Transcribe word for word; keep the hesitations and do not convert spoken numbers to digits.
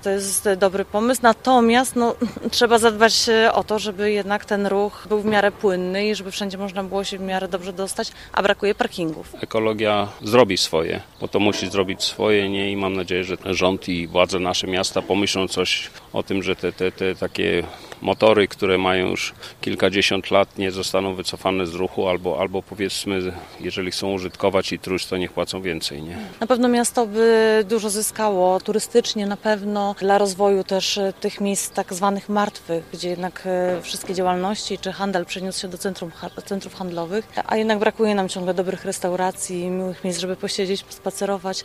To jest dobry pomysł, natomiast no, trzeba zadbać o to, żeby jednak ten ruch był w miarę płynny i żeby wszędzie można było się w miarę dobrze dostać, a brakuje parkingów. Ekologia zrobi swoje, bo to musi zrobić swoje, nie? I mam nadzieję, że rząd i władze nasze miasta pomyślą coś o tym, że te, te, te takie motory, które mają już kilkadziesiąt lat, nie zostaną wycofane z ruchu, albo, albo powiedzmy, jeżeli chcą użytkować i truć, to niech płacą więcej, nie? Na pewno miasto by dużo zyskało turystycznie, na pewno dla rozwoju też tych miejsc tak zwanych martwych, gdzie jednak wszystkie działalności czy handel przeniósł się do centrum, centrów handlowych, a jednak brakuje nam ciągle dobrych restauracji, miłych miejsc, żeby posiedzieć, pospacerować.